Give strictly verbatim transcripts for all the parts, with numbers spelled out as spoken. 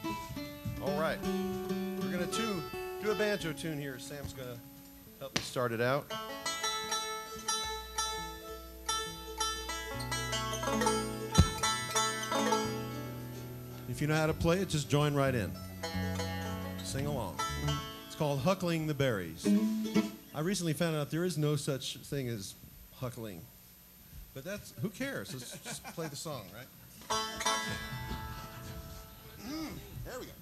All right. We're going to do a banjo tune here. Sam's going to help me start it out. If you know how to play it, just join right in. Sing along. It's called Huckling the Berries. I recently found out there is no such thing as huckling. But that's, who cares? Let's just play the song, right? Mm, there we go.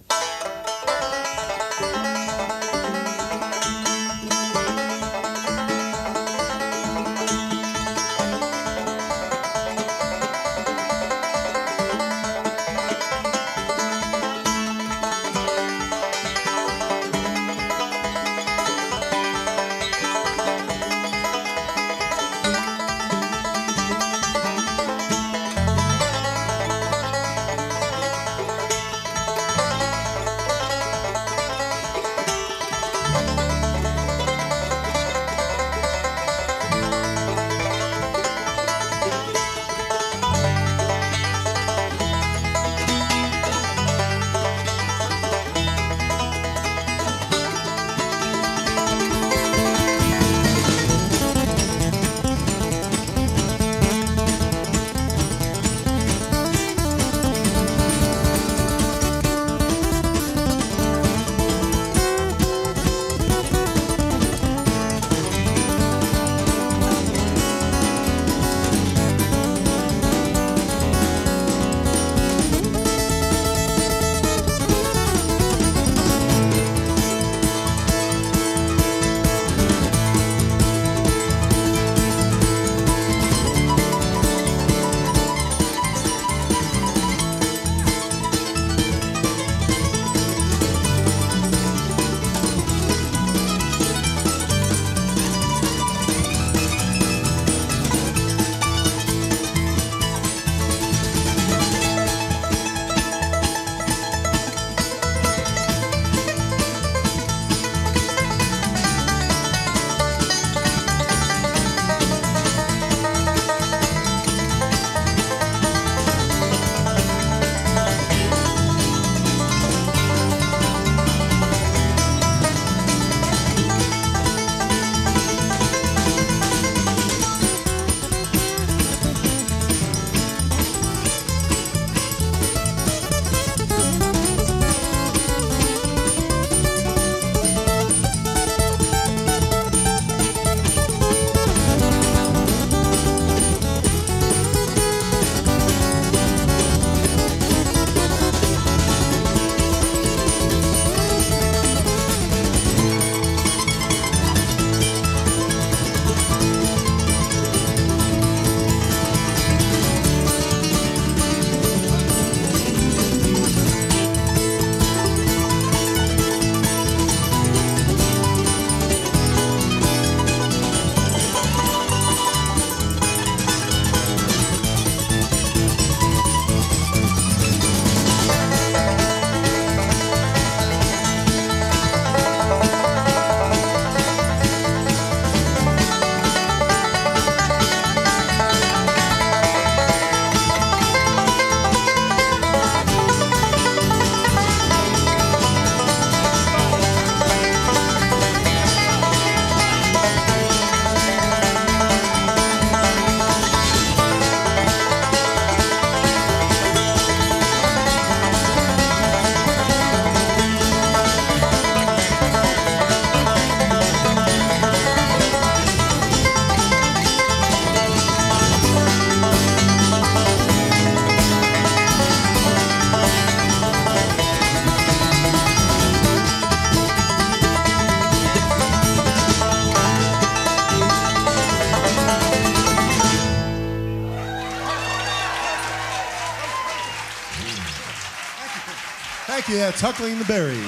Thank you. That's Huckling the Berries.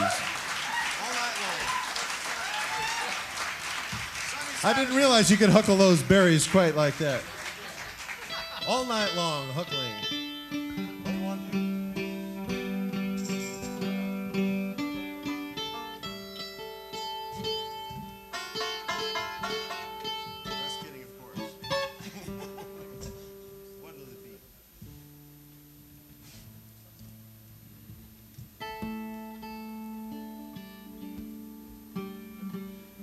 I didn't realize you could huckle those berries quite like that. All night long, huckling.